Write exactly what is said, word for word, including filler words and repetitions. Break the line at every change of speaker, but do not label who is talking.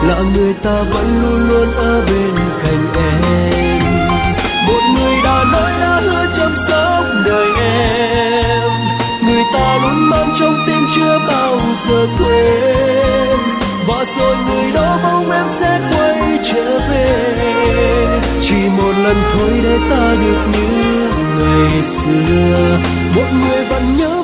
là người ta vẫn luôn luôn ở bên cạnh em. Một người đã nói đã hứa chăm sóc đời em, người ta luôn mang trong tim chưa bao giờ quên, và rồi người đó mong em sẽ quay trở về, chỉ một lần thôi để ta được như ngày xưa. Một người vẫn nhớ